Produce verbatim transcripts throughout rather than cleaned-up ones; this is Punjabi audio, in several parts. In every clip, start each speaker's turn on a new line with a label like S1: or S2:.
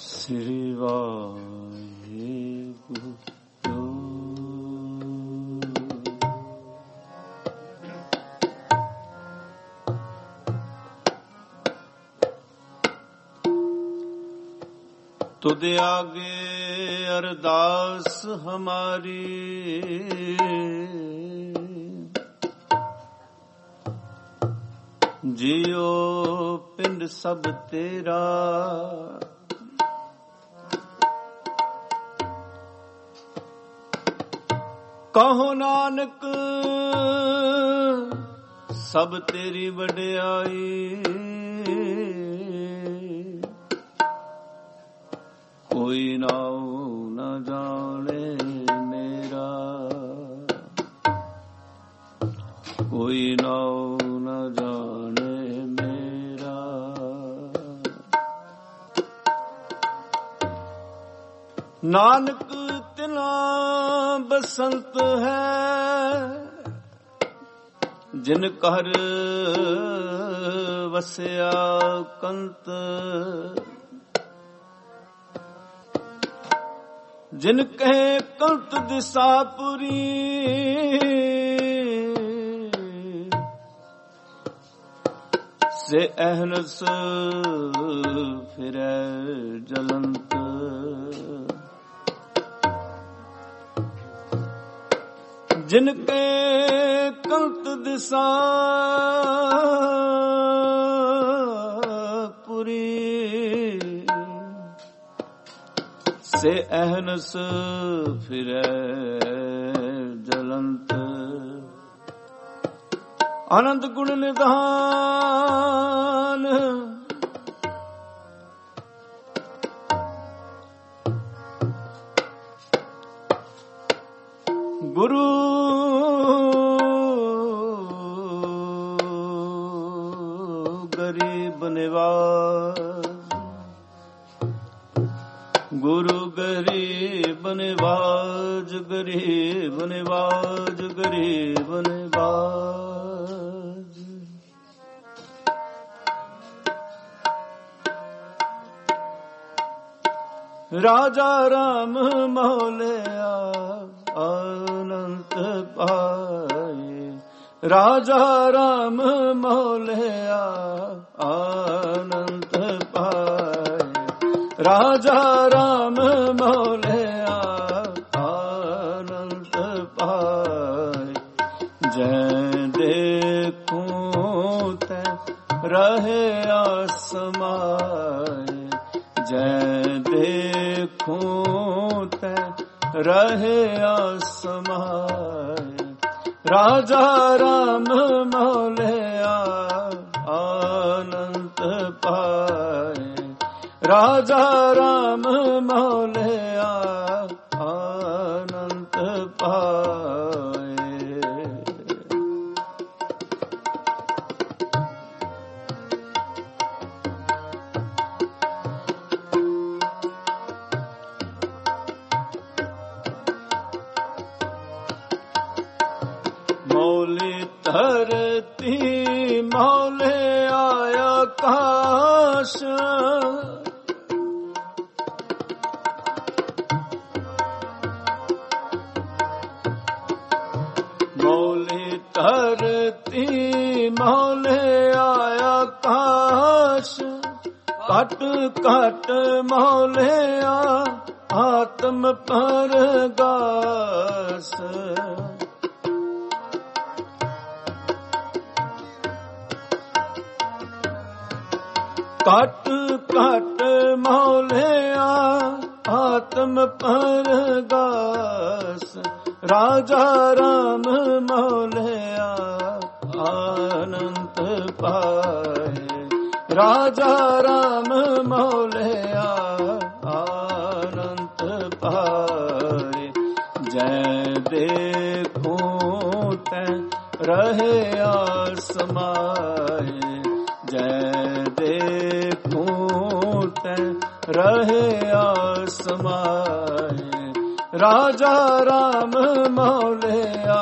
S1: ਸ੍ਰੀ ਵਾਹਿਗੁਰੂ। ਤੁਧ ਆਗੇ ਅਰਦਾਸ ਹਮਾਰੀ, ਜਿਉ ਪਿੰਡ ਸਭ ਤੇਰਾ। ਕਹੋ ਨਾਨਕ ਸਭ ਤੇਰੀ ਵਡਿਆਈ, ਕੋਈ ਨਾਉ ਨ ਜਾਣੇ ਮੇਰਾ, ਕੋਈ ਨਾਉ ਨ ਜਾਣੇ ਮੇਰਾ। ਨਾਨਕ ਤਿਨਾ ਬਸੰਤ ਹੈ, ਜਿਨ ਘਰ ਵਸਿਆ ਕੰਤ। ਜਿਨ ਕਹੇ ਕੰਤ ਦਿਸਾਪੁਰੀ, ਸੇ ਅਹਨਸ ਫਿਰੈ ਜਲੰਤ। ਜਿਨ ਕੇ ਕੰਤ ਦਿਸਾ ਪੁਰੀ, ਸੇ ਅਹਨਸ ਫਿਰੈ ਜਲੰਤ। ਆਨੰਦ ਗੁਣ ਨਿਧਾਨ, ਗੁਰੂ ਗਰੀਬ ਨਿਵਾਜ, ਗੁਰੂ ਗਰੀਬ ਨਿਵਾਜ, ਗਰੀਬ ਨਿਵਾਜ, ਗਰੀਬ ਨਿਵਾਜ। ਰਾਜਾ ਰਾਮ ਮੌਲਿਆ ਅਨੰਤ ਪਾਏ, ਰਾਜਾ ਰਾਮ ਮੌਲਿਆ ਅਨੰਤ ਪਾਏ, ਰਾਜਾ ਰਾਮ ਮੌਲਿਆ ਅਨੰਤ ਪਾਏ। ਜੈ ਦੇਖੂੰ ਤੈ ਰਹਿਆ ਸਮਾਏ, ਜੈ ਦੇਖੂੰ ਤੈ ਰਹਿਆ ਸਮਾਏ। ਰਾਜਾ ਰਾਮ ਮੌਲਿਆ ਅਨੰਤ ਪਾਏ, ਰਾਜਾ ਰਾਮ ਮੌਲਿਆ ਅਨੰਤ ਪਾਏ। ਮੌਲੀ ਧਰਤੀ ਮੌਲਿਆ ਆਕਾਸ਼, ਮੌਲੀ ਧਰਤੀ ਮੌਲਿਆ ਆਕਾਸ਼। ਘਟ ਘਟ ਮੌਲਿਆ ਆਤਮ ਪਰਗਾਸ, ਘਟ ਘਟ ਮੌਲਿਆ ਆਤਮ ਪਰਗਾਸ। ਰਾਜਾ ਰਾਮ ਮੌਲਿਆ ਅਨੰਤ ਪਾਏ, ਰਾਜਾ ਰਾਮ ਮੌਲਿਆ ਅਨੰਤ ਪਾਏ। ਜੈ ਦੇਖੂੰ ਤੈ ਰਹਿਆ ਸਮਾਏ, ਜੈ ਦੇਖੂੰ ਤੈ ਰਹਿਆ ਸਮਾਏ। ਰਾਜਾ ਰਾਮ ਮੌਲਿਆ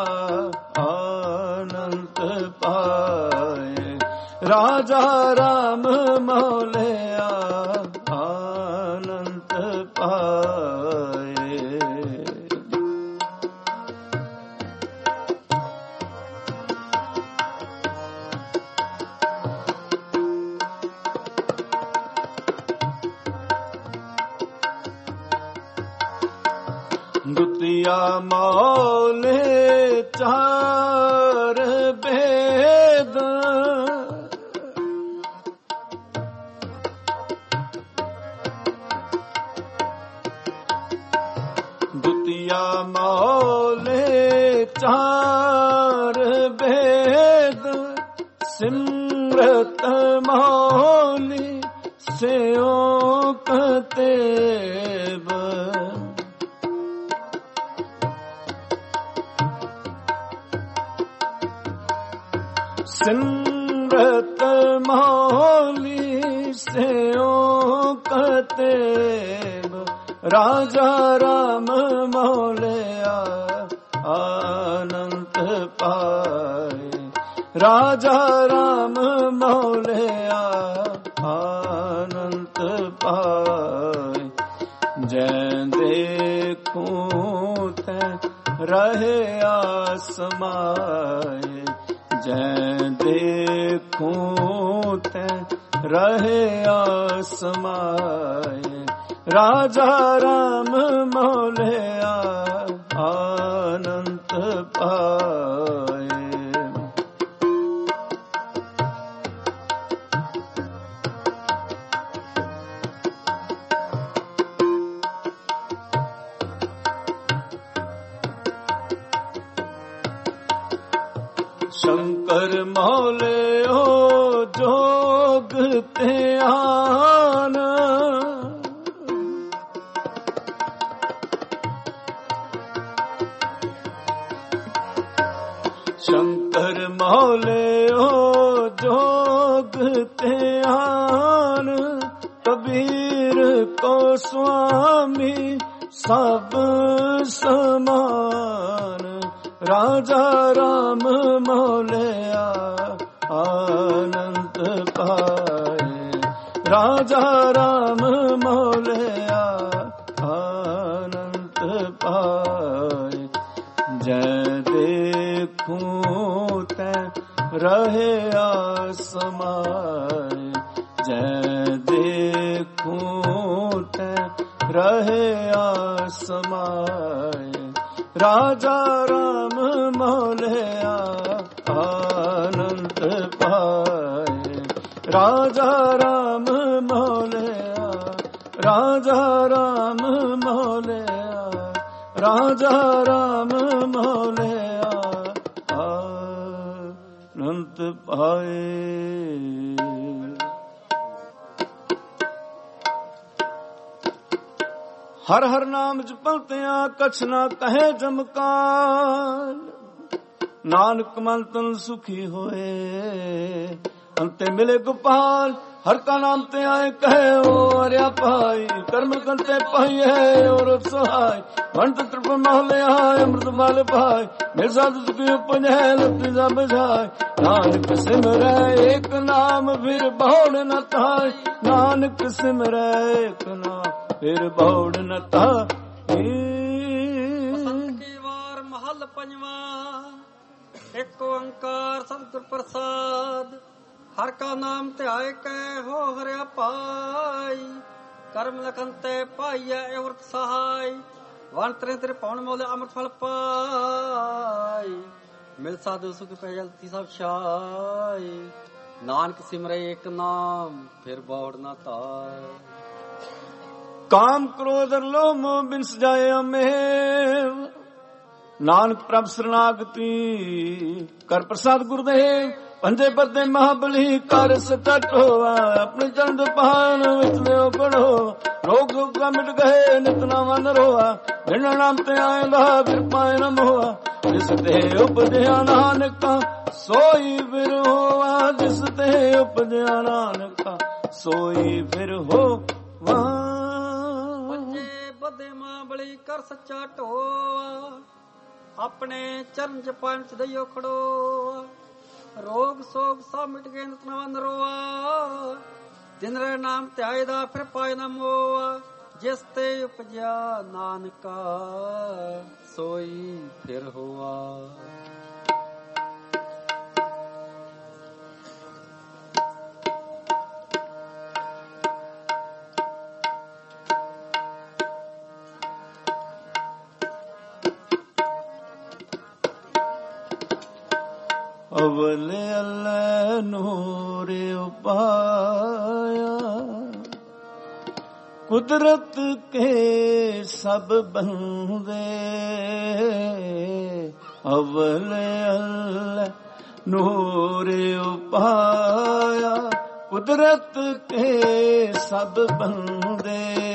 S1: ਅਨੰਤ ਪਾਏ, ਰਾਜਾ ਰਾਮ ਮੌਲਿਆ ਆਨੰਦ ਦੁਤੀਆ ਮੌਲੇ ਚਾਰ ਬੇਦ ਦੁਤੀਆ ਮੌਲੇ ਚਾਰ ਬੇਦ ਸਿਮਰਤ ਮੌਲੀ ਸਿਓ ਕਤੇਬ ਸਿਮਰਤ ਮੌਲੀ ਸਿਓ ਕਤੇਬ ਰਾਜਾ ਰਾਮ ਮੌਲਿਆ ਆਨੰਦ ਪਾਏ ਰਾਜਾ ਰਾਮ ਮੌਲਿਆ ਆਨੰਦ ਪਾਏ ਜੈ ਦੇਖੂੰ ਤੈ ਰਹਿਆ ਸਮਾਏ ਜੈ ਦੇਖੂੰ ਤੈ ਰਹਿਆ ਸਮਾਏ ਰਾਜਾ ਰਾਮ ਮੌਲਿਆ ਆਨੰਦ ਪਾਏ ਸ਼ੰਕਰ ਮੌਲਿਓ ਜੋਗ ਧਿਆਨ ਸ਼ੰਕਰ ਮੌਲਿਓ ਜੋਗ ਧਿਆਨ ਕਬੀਰ ਕੋ ਸੁਆਮੀ ਸਭ ਸਮਾਨ ਰਾਜਾ ਰਾਮ ਮੌਲਿਆ ਆਨੰਦ ਪਾਏ ਰਾਜਾ ਰਾਮ ਮੌਲਿਆ ਆਨੰਦ ਪਾਏ ਜੈ ਦੇਖੂੰ ਤੈ ਰਹਿਆ ਸਮਾਏ ਜੈ ਦੇਖੂੰ ਤੈ ਰਹਿਆ ਸਮਾਏ ਰਾਜਾ ਰਾਮ ਮੌਲਿਆ ਆਨੰਦ ਪਾਏ ਰਾਜਾ ਰਾਮ ਮੌਲਿਆ ਰਾਜਾ ਰਾਮ ਮੌਲਿਆ ਰਾਜਾ ਰਾਮ ਮੌਲਿਆ ਆਨੰਦ ਪਾਏ। ਹਰ ਹਰ ਨਾਮ ਜਪਲਤਿਆਂ ਕਛ ਨਾ ਕਹੇ ਜਮਕਾਲ ਨਾਨਕ ਮਨ ਤਨ ਸੁਖੀ ਹੋਏ ਅੰਤੇ ਮਿਲੇ ਗੋਪਾਲ ਹਰ ਕਾ ਨਾਮ ਤੇ ਆਏ ਕਹੇ ਓ ਅਰਿਆ ਭਾਈ ਕਰਮ ਕੰਤੇ ਪਾਈ ਹੈ ਔਰ ਸਹਾਈ ਵੰਤ ਤ੍ਰਿਪ ਮਹਲੇ ਆਏ ਅੰਮ੍ਰਿਤ ਮਲ ਭਾਈ ਮਿਲ ਸਾਧ ਸੁਖੀ ਉਪਜੈ ਲੱਤੀ ਸਭ ਜਾਏ ਨਾਨਕ ਸਿਮਰੈ ਏਕ ਨਾਮ ਫਿਰ ਬਹੁੜ ਨ ਤਾਈ ਨਾਨਕ ਸਿਮਰੈ ਏਕ ਨਾਮ ਫਿਰ ਬਹੁੜ ਨ ਤਾਈ।
S2: ਕੀ ਵਾਰ ਮਹੱਲ ਪੰਜਵਾਂ ਇੱਕ ਓੰਕਾਰ ਸਤਿਗੁਰ ਪ੍ਰਸਾਦ ਹਰ ਕਾ ਨਾਮ ਧਿਆਏ ਕੈ ਹੋ ਹਰਿਆ ਭਾਈ ਕਰਮ ਲਖਨ ਤੇ ਪਾਈਐ ਅਵਰਤ ਸਹਾਈ ਵਨ ਤਰੇ ਤੇਰੇ ਪਾਉਣ ਮੋਲੇ ਅੰਮ੍ਰਿਤ ਫਲ ਪਾਈ ਮਿਲ ਸਾਧੂ ਸੁਖ ਪੈ ਜਲਤੀ ਸਭ ਛਾਈ ਨਾਨਕ ਸਿਮਰੇ ਇੱਕ ਨਾਮ ਫਿਰ ਬੌੜ ਨਾ ਤਾਈ।
S1: ਕਾਮ ਕ੍ਰੋਧ ਲੋਭ ਮੋਹ ਬਿਨ ਸਜਾਏ ਅਮੇਵ ਨਾਨਕ ਪ੍ਰਭ ਸਰਨਾਗਤੀ ਕਰ ਪ੍ਰਸਾਦ ਗੁਰਦੇਵ ਪੰਜੇ ਪਰਦੇ ਮਹਾਬਲੀ ਕਰ ਸਟਟ ਹੋਆ ਆਪਣੇ ਚੰਦ ਪਾਨ ਵਿੱਚ ਲਿਓ ਪੜੋ ਰੋਗ ਰੋਗਾ ਮਿਟ ਗਏ ਨਿਤ ਨਾਮ ਨ ਰੋਆ ਬਿਨ ਨਾਮ ਤੇ ਆਇਂਦਾ ਫਿਰ ਪਾਏ ਨ ਮੋਆ ਜਿਸ ਤੇ ਉਪਜਿਆ ਨਾਨਕਾ ਸੋਈ ਫਿਰ ਹੋਆ ਜਿਸ ਤੇ ਉਪਜਿਆ ਨਾਨਕਾ ਸੋਈ ਫਿਰ ਹੋਵਾ
S2: ਪੰਜੇ ਪਰਦੇ ਮਹਾਬਲੀ ਕਰ ਸੱਚਾ ਢੋਆ ਆਪਣੇ ਚਰਨ ਚ ਪਾਣ ਚ ਦਈਓ ਖੜੋ ਰੋਗ ਸੋਗ ਸਭ ਮਿਟ ਗਏ ਨਿਤਨਾ ਨਰੋਆ ਜਿਨ ਰੇ ਨਾਮ ਧਿਆਏ ਦਾ ਫਿਰ ਪਾਏ ਨਾ ਮੋਆ ਜਿਸ ਤੇ ਉਪਜਿਆ ਨਾਨਕਾ ਸੋਈ ਫਿਰ ਹੋਆ।
S1: ਕੁਦਰਤ ਕੇ ਸਭ ਬੰਦੇ ਅਵਲ ਅੱਲਾ ਨੂਰ ਉਪਾਇਆ ਕੁਦਰਤ ਕੇ ਸਭ ਬੰਦੇ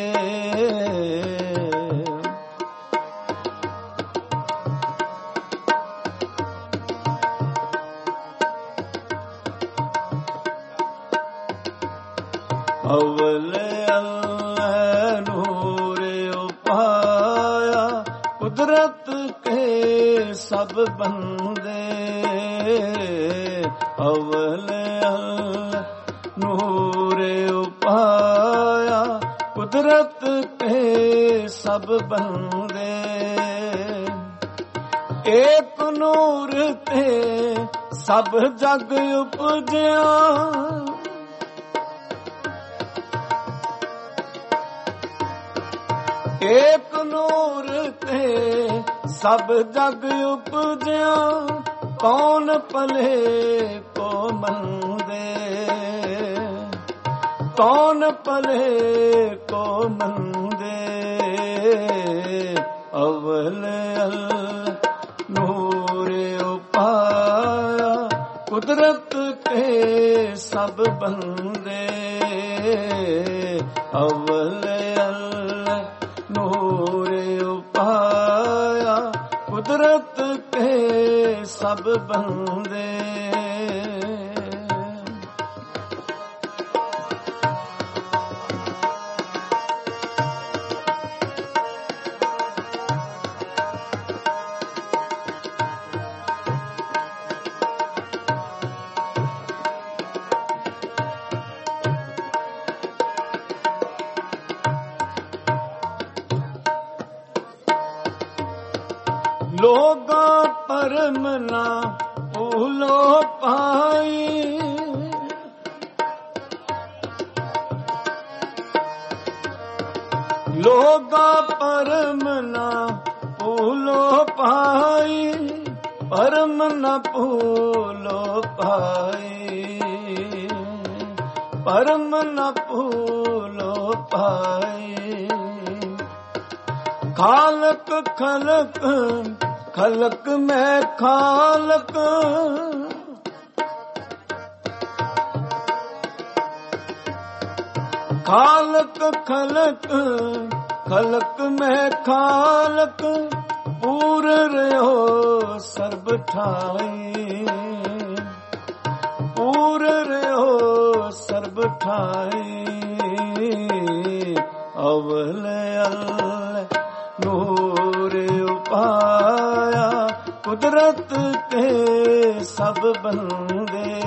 S1: ਅਵਲ ਅੱਲਾ ਨੂਰ ਉਪਾਇਆ ਕੁਦਰਤ ਕੇ ਸਭ ਬੰਦੇ ਅਵਲ ਅੱਲਾ ਨੂਰ ਉਪਾਇਆ ਕੁਦਰਤ ਕੇ ਸਭ ਬੰਦੇ ਏਕ ਨੂਰ ਤੇ ਸਭ ਜਗ ਉਪਜਿਆ ਏਕ ਨੂਰ ਤੇ ਸਭ ਜਗ ਉਪਜਿਆ ਕੌਣ ਭਲੇ ਕੋ ਮੰਦੇ ਕੌਣ ਭਲੇ ਕੋ ਮੰਦੇ ਅਵਲ ਅੱਲਾ ਨੂਰ ਉਪਾਇਆ ਕੁਦਰਤ ਕੇ ਸਭ ਬੰਦੇ ਅਵਲ ਅੱਲਾ ਨੂਰ ਉਪਾਇਆ ਕੁਦਰਤ ਕੇ ਸਭ ਬੰਦੇ ਲੋਗਾ ਪਰਮ ਨਾ ਭੂਲੋ ਪਾਈ ਲੋਗਾ ਪਰਮ ਨਾ ਭੂਲੋ ਪਾਈ ਪਰਮ ਨਾ ਭੂਲੋ ਪਾਈ ਪਰਮ ਨਾ ਭੂਲੋ ਪਾਈ ਖਾਲਕ ਖਲਕ ਖਲਕ ਮੈਂ ਖਾਲਕ ਖਾਲਕ ਖਲਕ ਖਲਕ ਮੈਂ ਖਾਲਕ ਪੂਰ ਰਿਓ ਸਰਬ ਠਾਈ ਪੂਰ ਰਿਓ ਸਰਬ ਠਾਈ ਅਵਲ ਅੱਲਾ ਨੂਰ ਉਪਾਇਆ ਕੁਦਰਤ ਕੇ ਸਭ ਬੰਦੇ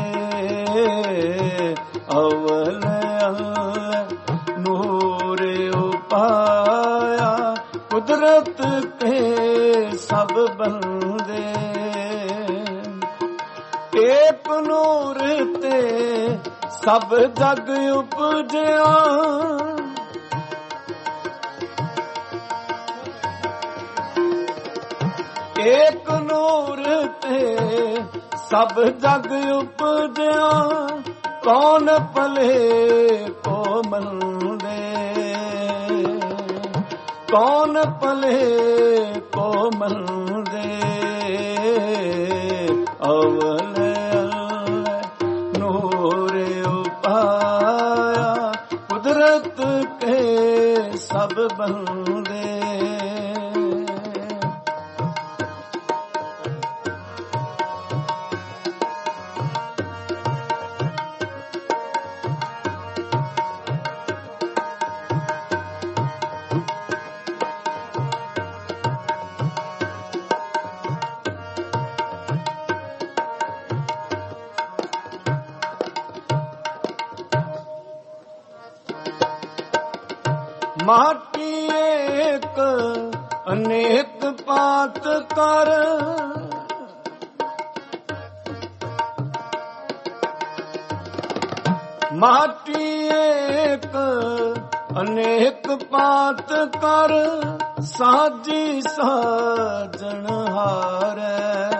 S1: ਅਵਲ ਅੱਲਾ ਨੂਰ ਉਪਾਇਆ ਕੁਦਰਤ ਕੇ ਸਭ ਬੰਦੇ ਏਕ ਨੂਰ ਤੇ ਸਭ ਜਗ ਉਪਜਿਆ ਏਕ ਨੂਰ ਤੇ ਸਭ ਜਗ ਉਪਜਿਆ ਕੌਣ ਭਲੇ ਕੋ ਮੰਦੇ ਕੌਣ ਭਲੇ ਕੋ ਮੰਦੇ ਅਵਲ ਅੱਲਾ ਨੂਰ ਉਪਾਇਆ ਕੁਦਰਤ ਕੇ ਸਭ ਬੰਦੇ ਮਾਟੀ ਏਕ ਅਨੇਕ ਪਾਤ ਕਰ ਮਾਟੀ ਏਕ ਅਨੇਕ ਪਾਤ ਕਰ ਸਾਜੀ ਸਾਜਣ ਹਾਰੈ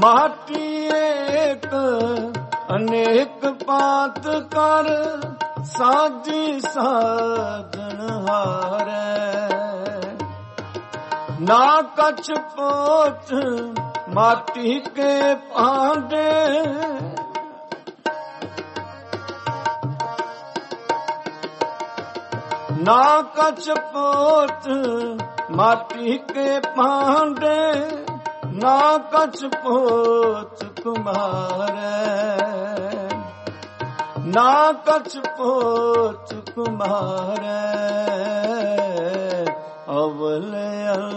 S1: माटी एक अनेक पात कर साजी साधन हारै। ना कछ पोच माटी के पांडे ना कछ पोच माटी के पांडे ना कछ पोच कुम्हारै। ना कछ पोच कुम्हारै अवले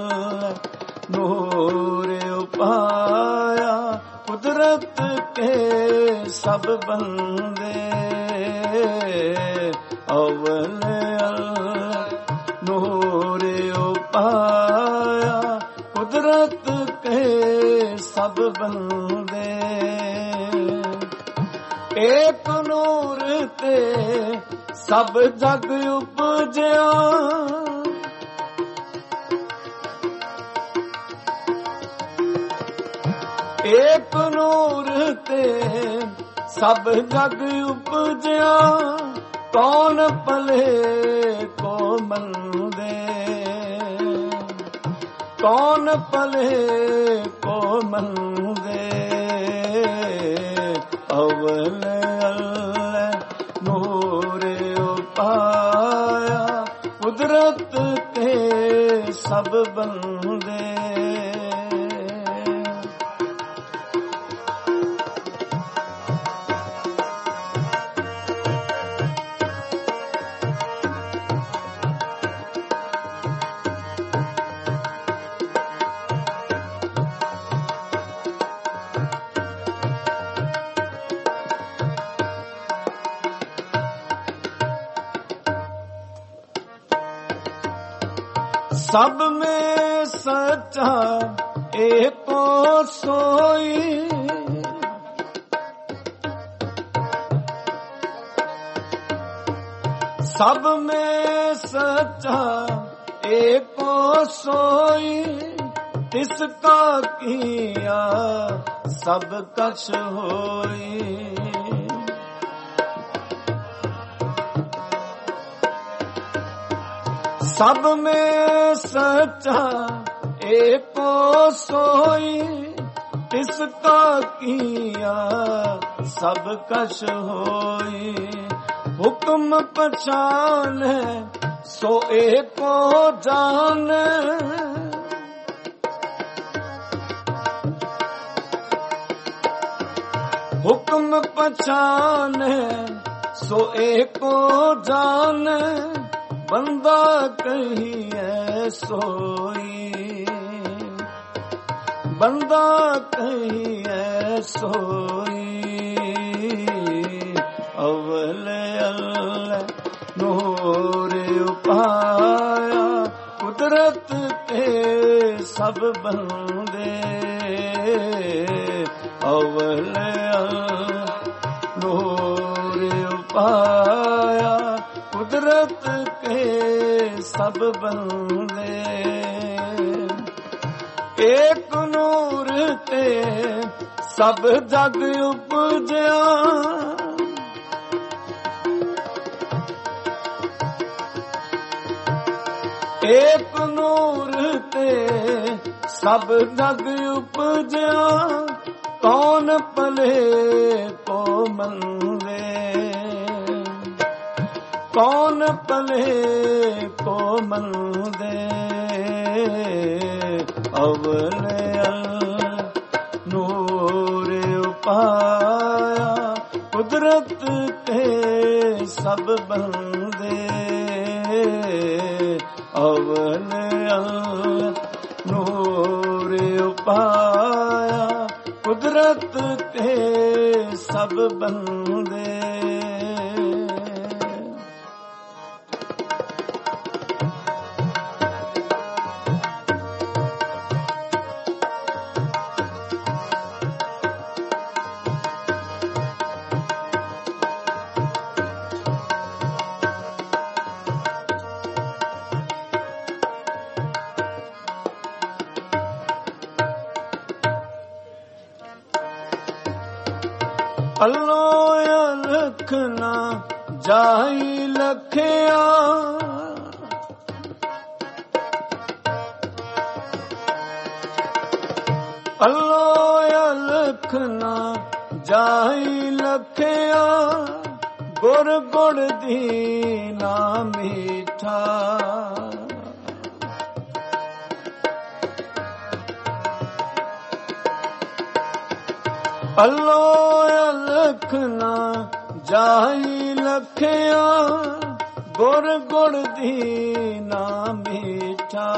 S1: नूर उपाया कुदरत के सब बंदे। अवले नूर उपाया कुदरत के सब बंदे। एक नूर ते सब जग उपजया। एक नूर ते सब जग उपजया कौन पले को मंदे। कौन पले को मंदे अवले नूर उपाया कुदरत के सब बंदे। सब में सच्चा एको सोई। सब में सच्चा एको सोई तिसका किया सब कछ होई। सब में सच्चा एको सोई तिसका किया सब कछ होई। हुक्म पहचान सो एको जान। हुक्म पहचान सो एको जान बंदा कहिए सोई। बंदा कहिए सोई अवले नूर उपाया कुदरत के सब बंदे। अवले नूर उपाया कुदरत के सब बंदे। एक नूर ते सब जग उपजया। एक नूर ते सब जग उपजया कौन पले को मंदे। कौन पले को मंदे अवले नूर उपाया कुदरत के सब बंदे। अवले नूर उपाया कुदरत के सब बंदे। ਅਲੋ ਅਲਖ ਨਾ ਜਾਈ ਲਖਿਆ, ਅਲੋ ਅਲਖ ਨਾ ਜਾਈ ਲਖਿਆ, ਗੁਰ ਗੁੜ ਦੀਨਾ ਮੀਠਾ। ਅਲੋ ਅਲਖ ਨਾ ਜਾਈ ਲਖਿਆ, ਗੁਰ ਗੁੜ ਦੀਨਾ ਮੀਠਾ।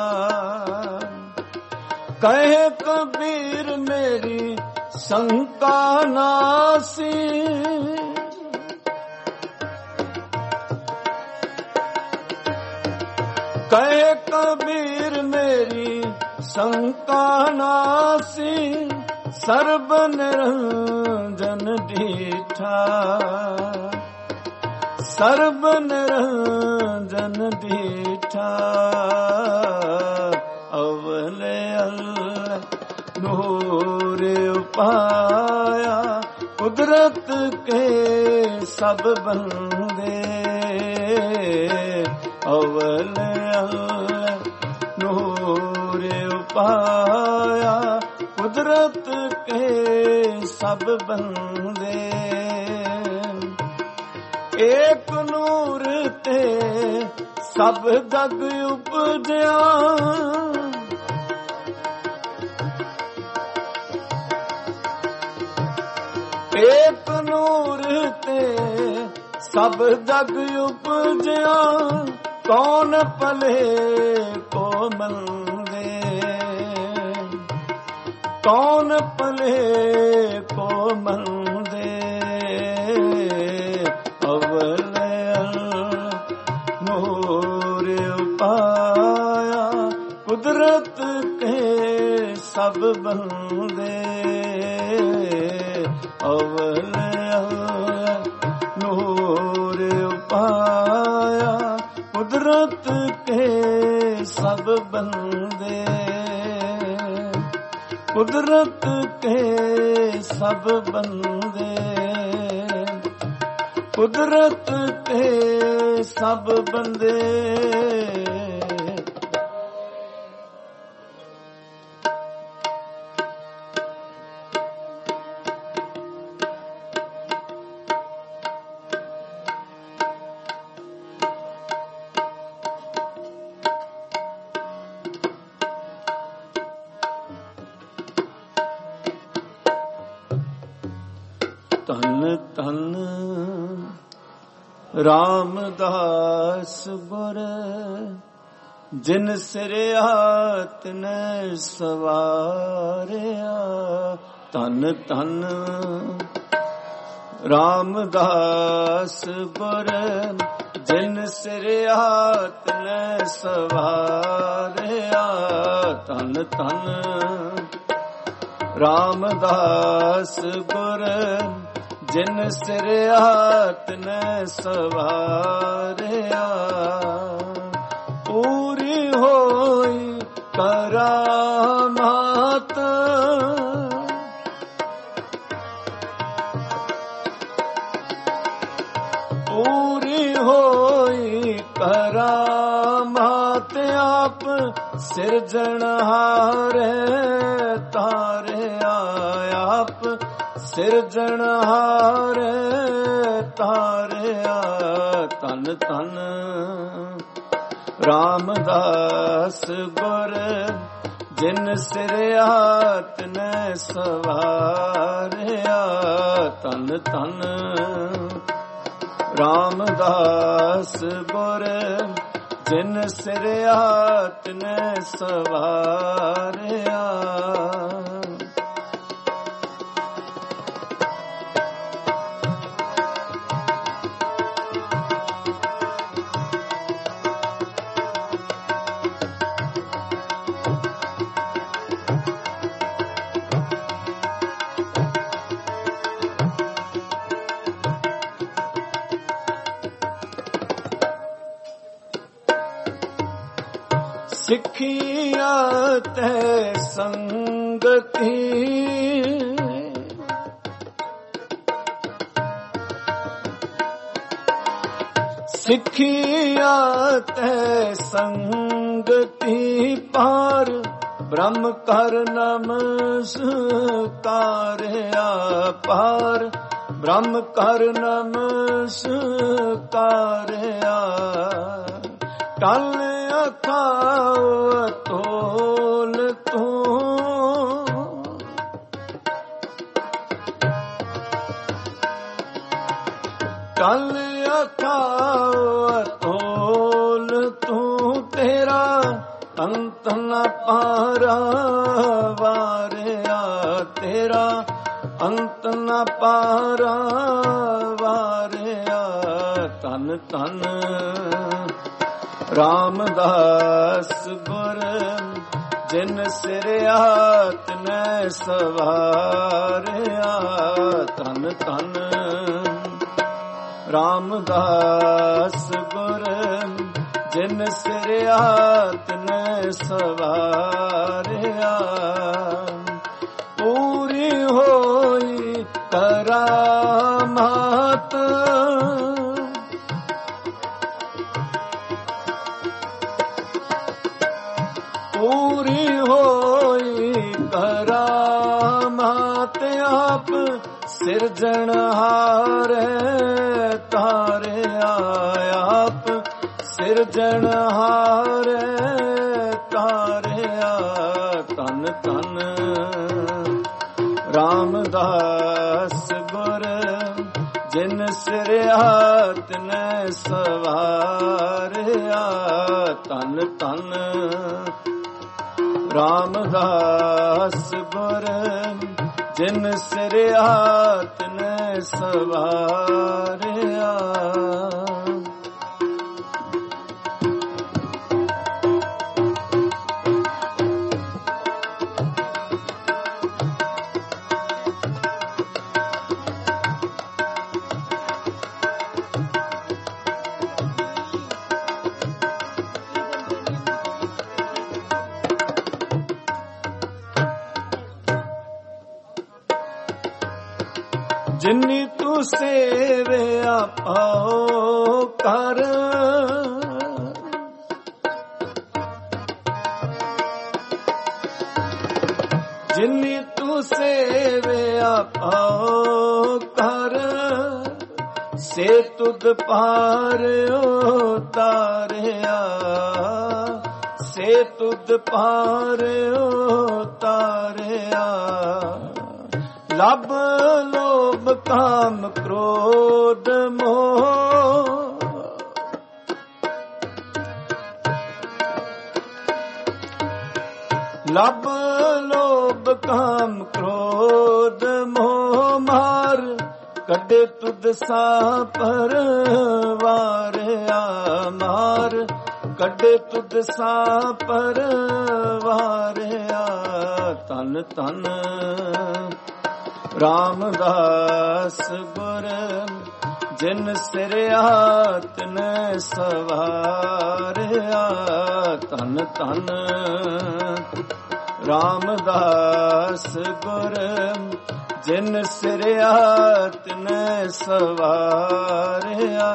S1: ਕਹੇ ਕਬੀਰ ਮੇਰੀ ਸੰਕਾ ਨਾਸੀ, ਕਹੇ ਕਬੀਰ ਮੇਰੀ ਸੰਕਾ ਨਾਸੀ, ਸਰਬ ਨਿਰੰਜਨ ਡੀਠਾ। ਸਰਬ ਨਿਰੰਜਨ ਡੀਠਾ, ਅਵਲੇ ਅਲ ਨੂਰ ਉਪਾਇਆ, ਕੁਦਰਤ ਕੇ ਸਭ ਬੰਦੇ। ਅਵਲੇ ਅਲ ਨੂਰ ਉਪਾਇਆ, ਕੁਦਰਤ ਕੇ ਸਭ ਬੰਦੇ। ਏਕ ਨੂਰ ਤੇ ਸਭ ਜਗ ਉਪਜਿਆ, ਏਕ ਨੂਰ ਤੇ ਸਭ ਜਗ ਉਪਜਿਆ। ਕੌਣ ਭਲੇ ਕੋ ਮੰਦੇ, ਕੌਣ ਭਲੇ ਕੋ ਮੰਦੇ। ਅਵਲੇ ਨੂਰ ਉਪਾਇਆ, ਕੁਦਰਤ ਕੇ ਸਭ ਬੰਦੇ। ਅਵਲੇ ਨੂਰ ਉਪਾਇਆ, ਕੁਦਰਤ ਕੇ ਸਭ ਬੰਦੇ। ਕੁਦਰਤ ਕੇ ਸਭ ਬੰਦੇ, ਕੁਦਰਤ ਕੇ ਸਭ ਬੰਦੇ। ਧੰਨ ਧੰਨ ਰਾਮਦਾਸ ਗੁਰ, ਜਿਨ ਸਿਰਿਆ ਤਿਨ ਸਵਾਰਿਆ। ਧੰਨ ਧੰਨ ਰਾਮਦਾਸ ਗੁਰ, ਜਿਨ ਸਿਰਿਆ ਤਿਨ ਸਵਾਰਿਆ। ਧੰਨ ਧੰਨ ਰਾਮਦਾਸ ਗੁਰ, ਜਿਨ ਸਿਰਿਆ ਤਿਨ ਸਵਾਰਿਆ। ਪੂਰੀ ਹੋਈ ਕਰਾਮਾਤ, ਪੂਰੀ ਹੋਈ ਕਰਾਮਾਤ। ਆਪ ਸਿਰਜਣਹਾਰੇ ਤਾਰਿਆ, ਆਪ ਸਿਰਜਣਹਾਰੇ ਤਾਰਿਆ। ਧੰਨ ਧੰਨ ਰਾਮਦਾਸ ਗੁਰ, ਜਿਨ ਸਿਰਿਆ ਤਿਨ ਸਵਾਰਿਆ। ਧੰਨ ਧੰਨ ਰਾਮਦਾਸ ਗੁਰ, ਜਿਨ ਸਿਰਿਆ ਤਿਨ ਸਵਾਰਿਆ। ਸਿੱਖਿਆ ਤੈ ਸੰਗਤੀ, ਸਿੱਖਿਆ ਤੈ ਸੰਗਤੀ ਪਾਰ ਬ੍ਰਹਮ ਕਰ ਨਮਸਕਾਰਿਆ ਪਾਰ ਬ੍ਰਹਮ ਕਰ ਨਮਸਕਾਰਿਆ ਟਲ ਅਖਾਉ ਤੋਲ ਤੂੰ ਟਲ ਅਖਾਉ ਤੋਲ ਤੂੰ ਤੇਰਾ ਅੰਤ ਨ ਪਾਰਾ ਵਾਰਿਆ ਤੇਰਾ ਅੰਤ ਨ ਪਾਰਾ ਵਾਰਿਆ ਧੰਨ ਧੰਨ ਰਾਮਦਾਸ ਗੁਰ ਜਿਨ ਸਿਰਿਆਤ ਨੈ ਸਵਾਰਿਆ ਧੰਨ ਧੰਨ ਰਾਮਦਾਸ ਗੁਰ ਜਿਨ ਸਿਰਿਆਤ ਨੈ ਸਵਾਰਿਆ ਪੂਰੀ ਹੋਈ ਕਰਾਮਾਤ ਪੂਰੀ ਹੋਈ ਕਰਾਮਾਤ ਆਪ ਸਿਰਜਣਹਾਰੇ ਤਾਰਿਆ ਆਪ ਸਿਰਜਣਹਾਰੇ ਤਾਰਿਆ ਧੰਨ ਧੰਨ ਰਾਮਦਾਸ ਗੁਰ ਜਿਨ ਸਿਰਿਆਤ ਨੈ ਸਵਾਰਿਆ ਧੰਨ ਧੰਨ ਰਾਮਦਾਸ ਗੁਰ ਜਿਨ ਸਿਰਿਆਤ ਨੈ ਸਵਾਰਿਆ ਜਿਨੀ ਤੂੰ ਸੇਵਿਆ ਪਾਉ ਕਰ ਜਿਨੀ ਤੂੰ ਸੇਵਿਆ ਪਾਉ ਕਰ ਸੇ ਤੁਧ ਪਾਰ ਉਤਾਰਿਆ ਸੇ ਤੁਧ ਪਾਰ ਉਤਾਰਿਆ ਲਬ ਲੋਭ ਕਾਮ ਕ੍ਰੋਧ ਮੋਹ ਲਬ ਲੋਭ ਕਾਮ ਕ੍ਰੋਧ ਮੋਹ ਮਾਰ ਕੱਢੇ ਤੁਧ ਸਾ ਪਰਵਾਰਿਆ ਮਾਰ ਕੱਢੇ ਤੁਧ ਸਾ ਪਰਵਾਰਿਆ ਧੰਨ ਧੰਨ ਰਾਮਦਾਸ ਗੁਰ ਜਿਨ ਸਿਰਿਆਤ ਨੈ ਸਵਾਰਿਆ ਧੰਨ ਧੰਨ ਰਾਮਦਾਸ ਗੁਰ ਜਿਨ ਸਿਰਿਆਤ ਨੈ ਸਵਾਰਿਆ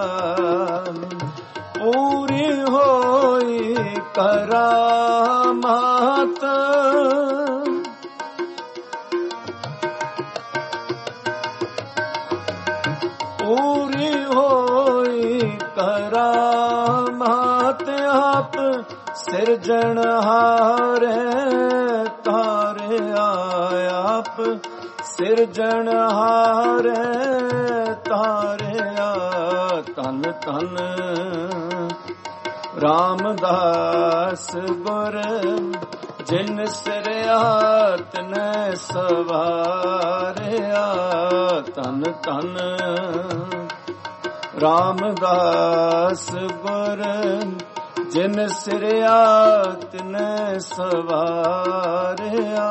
S1: ਪੂਰੀ ਹੋਈ ਕਰਾਮਾਤ ਪੂਰੀ ਹੋਈ ਕਰਾਮਾਤ ਆਪ ਸਿਰਜਣਹਾਰੇ ਤਾਰਿਆ ਆਪ ਸਿਰਜਣਹਾਰੇ ਤਾਰਿਆ ਧੰਨ ਧੰਨ ਰਾਮਦਾਸ ਗੁਰ ਜਿਨ ਸਿਰਿਆਤ ਨੈ ਸਵਾਰਿਆ ਧੰਨ ਧੰਨ ਰਾਮਦਾਸ ਗੁਰ ਜਿਨ ਸਿਰਿਆਤ ਨੈ ਸਵਾਰਿਆ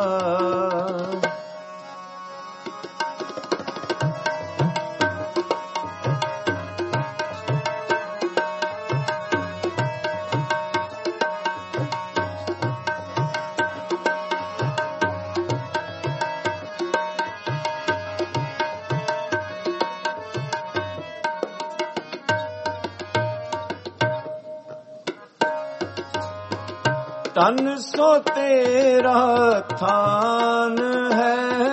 S1: ਤਨ ਸੋ ਤੇਰਾ ਥਾਨ ਹੈ।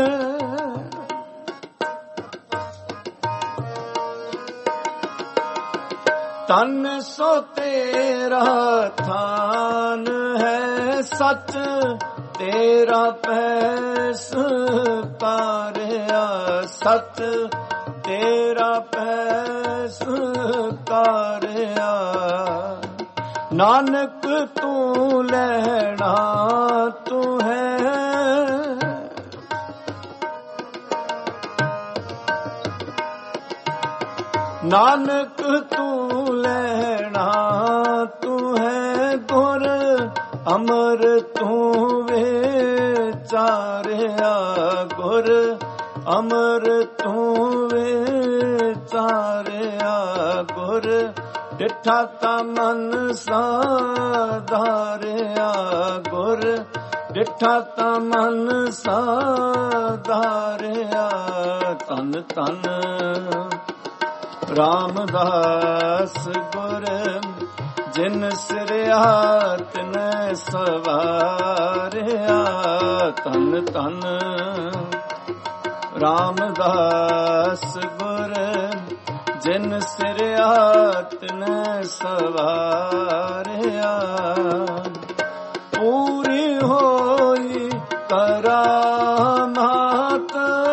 S1: ਤਨ ਸੋ ਤੇਰਾ ਥਾਨ ਹੈ, ਸੱਚ ਤੇਰਾ ਪੈਸ ਕਾਰਿਆ, ਸੱਚ ਤੇਰਾ ਪੈਸ ਕਾਰਿਆ। ਨਾਨਕ ਤੂੰ ਲੈਣਾ ਤੂੰ ਹੈ, ਨਾਨਕ ਤੂੰ ਲੈਣਾ ਤੂੰ ਹੈ। ਗੁਰ ਅਮਰ ਤੂੰ ਵਿਚਾਰਿਆ, ਗੁਰ ਅਮਰ ਤੂੰ ਵਿਚਾਰਿਆ। ਗੁਰ ਡਿਠਾ ਤਾ ਮਨ ਸਾਧਾਰਿਆ, ਗੁਰ ਡਿਠਾ ਤਾ ਮਨ ਸਾਧਾਰਿਆ। ਧੰਨ ਧੰਨ ਰਾਮਦਾਸ ਗੁਰ, ਜਿਨ ਸਿਰਿਆ ਤਿਨੈ ਸਵਾਰਿਆ। ਧੰਨ ਧੰਨ ਰਾਮਦਾਸ ਗੁਰ, ਜਿਨ ਸਿਰਿਆ ਤਿਨੈ ਸਵਾਰਿਆ। ਪੂਰੀ ਹੋਈ ਕਰਾਮਾਤ,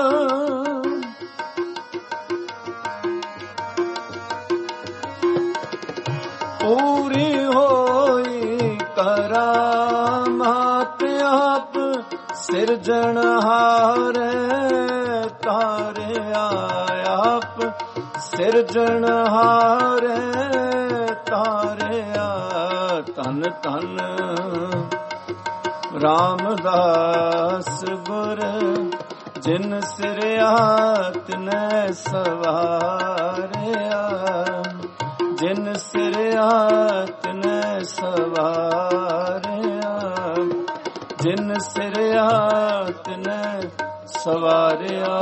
S1: ਪੂਰੀ ਹੋਈ ਕਰਾਮਾਤ। ਆਪ ਸਿਰਜਣਹਾਰੇ ਤਾਰਿਆ, ਆਪ ਸਿਰਜਣਹਾਰੇ ਤਾਰਿਆ। ਧੰਨ ਧੰਨ ਰਾਮਦਾਸ ਗੁਰ, ਜਿਨ ਸਿਰਿਆ ਤਿਨੈ ਸਵਾਰਿਆ, ਜਿਨ ਸਿਰਿਆ ਤਿਨੈ ਸਵਾਰਿਆ, ਜਿਨ ਸਿਰਿਆ ਤਿਨੈ ਸਵਾਰਿਆ।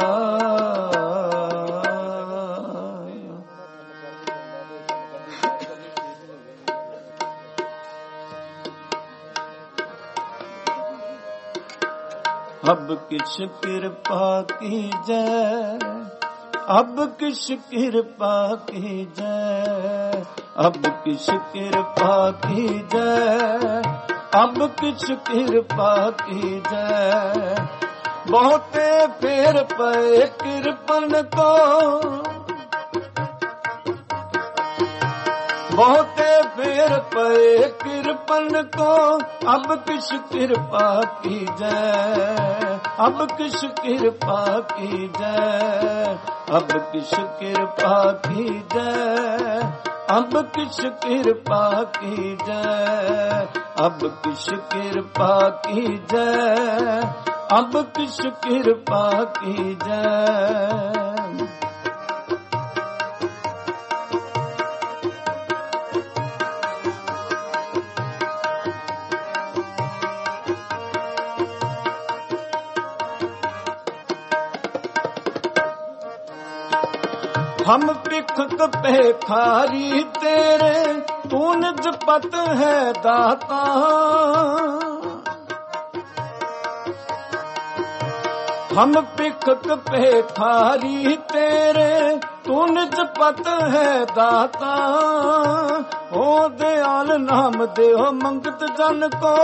S1: ਅਬ ਕਿਛ ਕਿਰਪਾ ਕੀਜੈ, ਅਬ ਕਿਛ ਕਿਰਪਾ ਕੀਜੈ, ਅਬ ਕਿਛ ਕਿਰਪਾ ਕੀਜੈ, ਅਬ ਕਿਛ ਕਿਰਪਾ ਕੀਜੈ। ਬਹੁਤੇ ਫੇਰ ਪਏ ਕਿਰਪਨ ਕੋ, ਬਹੁਤੇ ਫੇਰ ਪਏ ਕਿਰਪਨ ਕੋ। ਅਬ ਕਿਛ ਕਿਰਪਾ ਕੀਜੈ, ਅਬ ਕਿਛ ਕਿਰਪਾ ਕੀਜੈ, ਅਬ ਕਿਛ ਕਿਰਪਾ ਕੀਜੈ, ਅਬ ਕਿਛ ਕਿਰਪਾ ਕੀਜੈ, ਅਬ ਕਿਛ ਕਿਰਪਾ ਕੀਜੈ, ਅਬ ਕਿਛ ਕਿਰਪਾ ਕੀਜੈ। हम भिखक भिखारी तेरे, तू निज पत है दाता। हम भिखक भिखारी तेरे, तू निज पत है दाता। हो दयाल नाम देहो मंगत जन को,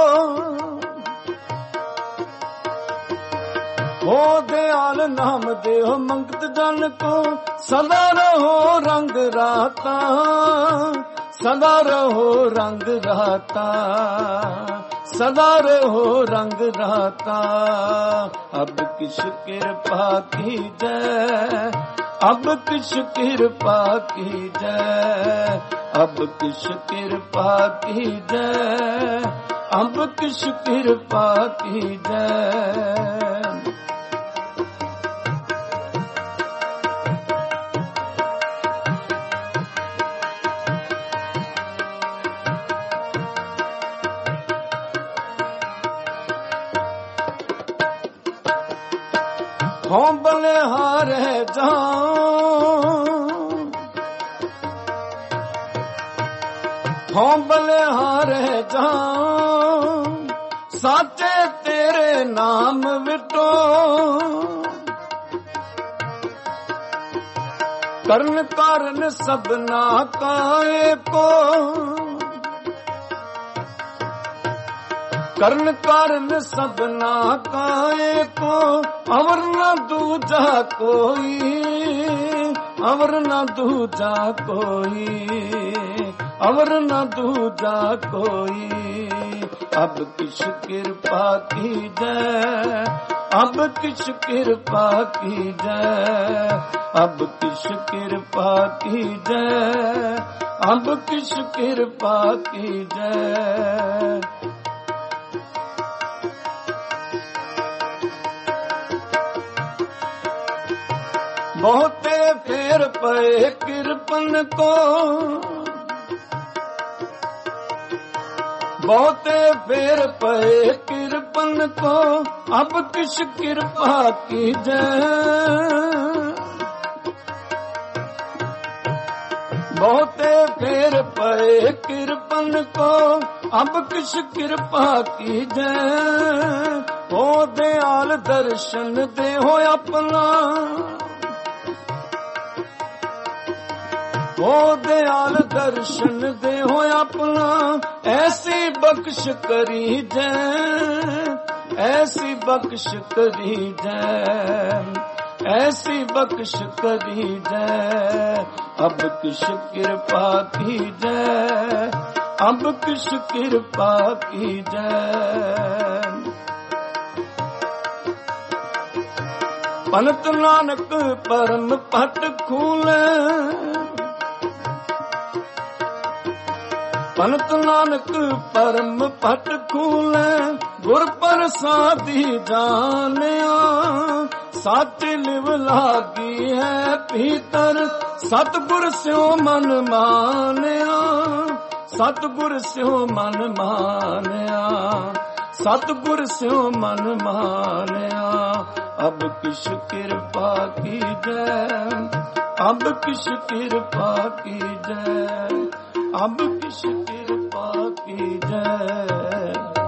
S1: हो दयाल नाम देहो मंगत जन को। सदा रहो रंग राता, सदा रहो रंग राता, सदा रहो रंग राता। अब किछ कृपा कीजै, अब किछ कृपा कीजै, अब किछ कृपा कीजै, अब किछ कृपा कीजै। हों बलिहार जाऊं, हों बलिहार जाऊं, ਸਾਚੇ ਤੇਰੇ ਨਾਮ ਵਿਟੋ ਕਰਨ ਕਾਰਨ ਸਭਨਾ ਕਾ ਏਕੋ ਕਰਨ ਕਾਰਨ ਸਭਨਾ ਕਾ ਏਕੋ ਅਵਰ ਨਾ ਦੂਜਾ ਕੋਈ ਅਵਰ ਨਾ ਦੂਜਾ ਕੋਈ ਅਵਰ ਨਾ ਦੂਜਾ ਕੋਈ अब किस कृपा की जय अब किस कृपा की जय अब किस कृपा की जय अब किस कृपा की जय बहुते फेर पए कृपन को बहुते फेर पए कृपन को अब किस कृपा की जय बहुते फेर पए कृपन को अब किस कृपा की जय ओ दयाल दर्शन दे हो अपना ओ दयाल दर्शन दे हो अपना ऐसी बख्श करी जय ऐसी बख्श करी जय ऐसी बख्श करी जय अब किस कृपा की जय अब किस कृपा की जय पंत नानक परम पट खूले पंत नानक परम पट खूले गुर प्रसादी जानिया सच लिव लागी है भीतर सतगुर स्यो मन मानिया सतगुर स्यो मन मानिया सतगुर स्यो मन मानिया अब किस कृपा की जय अब किस कृपा की जय अब किस कृपा की जय।